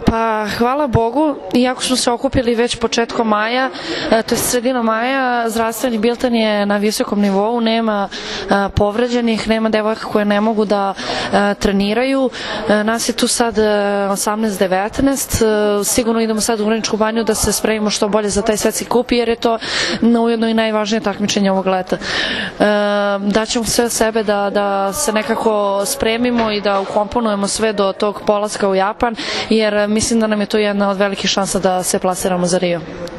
Pa hvala Bogu, iako smo se okupili već početkom maja, to je sredinom maja, zdravstveni bilten je na visokom nivou, nema povređenih, nema devojaka koje ne mogu da treniraju. Nas je tu sad 18-19, sigurno idemo sad u Vrnjačku banju da se spremimo što bolje za taj svetski kup, jer je to ujedno i najvažnije takmičenje ovog leta. Daćemo sve od sebe da se nekako spremimo i da ukomponujemo sve do tog polaska u Japan, jer mislim da nam je to jedna od velikih šansa da se plasiramo za Rio.